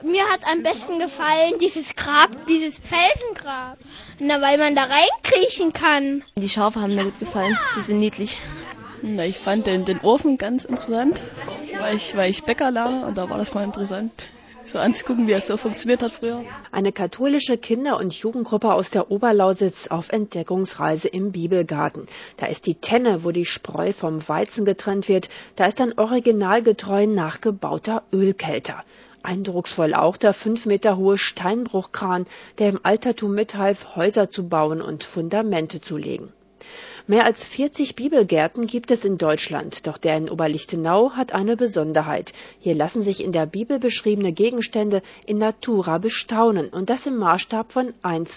Mir hat am besten gefallen dieses Grab, dieses Felsengrab. Na, weil man da reinkriechen kann. Die Schafe haben mir gut gefallen, die sind niedlich. Na, ich fand den Ofen ganz interessant, weil ich Bäcker lerne und da war das mal interessant, so anzugucken, wie es so funktioniert hat früher. Eine katholische Kinder- und Jugendgruppe aus der Oberlausitz auf Entdeckungsreise im Bibelgarten. Da ist die Tenne, wo die Spreu vom Weizen getrennt wird. Da ist ein originalgetreu nachgebauter Ölkelter. Eindrucksvoll auch der 5 Meter hohe Steinbruchkran, der im Altertum mithalf, Häuser zu bauen und Fundamente zu legen. Mehr als 40 Bibelgärten gibt es in Deutschland, doch der in Oberlichtenau hat eine Besonderheit. Hier lassen sich in der Bibel beschriebene Gegenstände in natura bestaunen und das im Maßstab von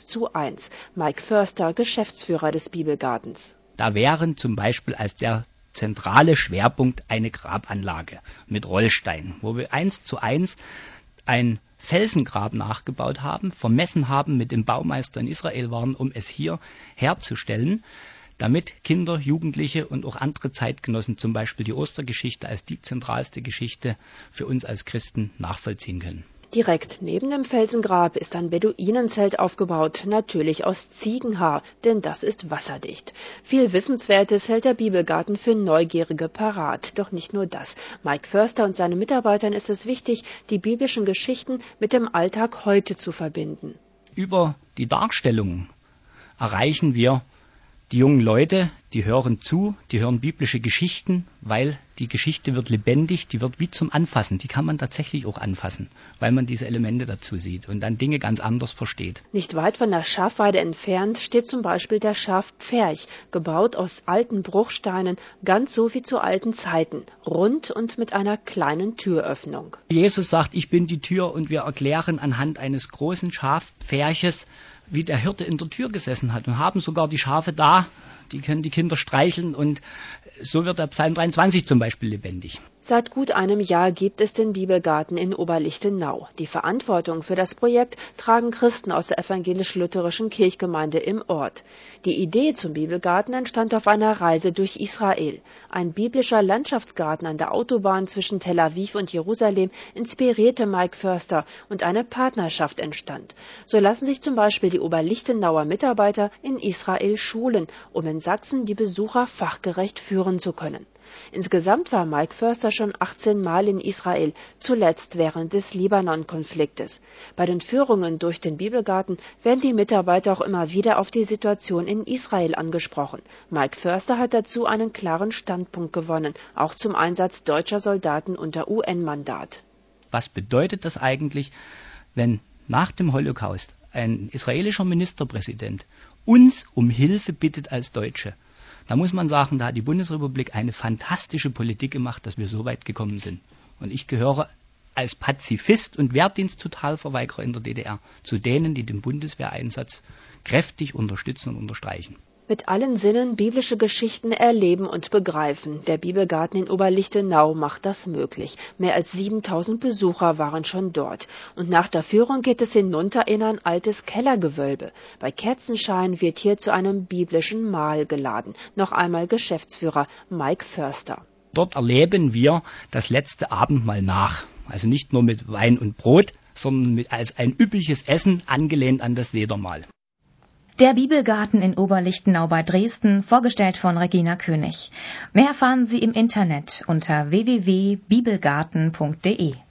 1:1. Mike Förster, Geschäftsführer des Bibelgartens. Da wären zum Beispiel als der zentrale Schwerpunkt eine Grabanlage mit Rollsteinen, wo wir 1:1 ein Felsengrab nachgebaut haben, vermessen haben, mit dem Baumeister in Israel waren, um es hier herzustellen, damit Kinder, Jugendliche und auch andere Zeitgenossen zum Beispiel die Ostergeschichte als die zentralste Geschichte für uns als Christen nachvollziehen können. Direkt neben dem Felsengrab ist ein Beduinenzelt aufgebaut, natürlich aus Ziegenhaar, denn das ist wasserdicht. Viel Wissenswertes hält der Bibelgarten für Neugierige parat. Doch nicht nur das. Mike Förster und seine Mitarbeitern ist es wichtig, die biblischen Geschichten mit dem Alltag heute zu verbinden. Über die Darstellungen erreichen wir die jungen Leute, die hören zu, die hören biblische Geschichten, weil die Geschichte wird lebendig, die wird wie zum Anfassen. Die kann man tatsächlich auch anfassen, weil man diese Elemente dazu sieht und dann Dinge ganz anders versteht. Nicht weit von der Schafweide entfernt steht zum Beispiel der Schafpferch, gebaut aus alten Bruchsteinen, ganz so wie zu alten Zeiten, rund und mit einer kleinen Türöffnung. Jesus sagt, ich bin die Tür, und wir erklären anhand eines großen Schafpferches, wie der Hirte in der Tür gesessen hat, und haben sogar die Schafe da, die können die Kinder streicheln, und so wird der Psalm 23 zum Beispiel lebendig. Seit gut einem Jahr gibt es den Bibelgarten in Oberlichtenau. Die Verantwortung für das Projekt tragen Christen aus der evangelisch-lutherischen Kirchgemeinde im Ort. Die Idee zum Bibelgarten entstand auf einer Reise durch Israel. Ein biblischer Landschaftsgarten an der Autobahn zwischen Tel Aviv und Jerusalem inspirierte Mike Förster und eine Partnerschaft entstand. So lassen sich zum Beispiel die Oberlichtenauer Mitarbeiter in Israel schulen, um in Sachsen die Besucher fachgerecht führen zu können. Insgesamt war Mike Förster schon 18 Mal in Israel, zuletzt während des Libanon-Konfliktes. Bei den Führungen durch den Bibelgarten werden die Mitarbeiter auch immer wieder auf die Situation in Israel angesprochen. Mike Förster hat dazu einen klaren Standpunkt gewonnen, auch zum Einsatz deutscher Soldaten unter UN-Mandat. Was bedeutet das eigentlich, wenn nach dem Holocaust ein israelischer Ministerpräsident uns um Hilfe bittet als Deutsche? Da muss man sagen, da hat die Bundesrepublik eine fantastische Politik gemacht, dass wir so weit gekommen sind. Und ich gehöre als Pazifist und Wehrdiensttotalverweigerer in der DDR zu denen, die den Bundeswehreinsatz kräftig unterstützen und unterstreichen. Mit allen Sinnen biblische Geschichten erleben und begreifen. Der Bibelgarten in Oberlichtenau macht das möglich. Mehr als 7000 Besucher waren schon dort. Und nach der Führung geht es hinunter in ein altes Kellergewölbe. Bei Kerzenschein wird hier zu einem biblischen Mahl geladen. Noch einmal Geschäftsführer Mike Förster. Dort erleben wir das letzte Abendmahl nach. Also nicht nur mit Wein und Brot, sondern als ein üppiges Essen, angelehnt an das Sedermahl. Der Bibelgarten in Oberlichtenau bei Dresden, vorgestellt von Regina König. Mehr erfahren Sie im Internet unter www.bibelgarten.de.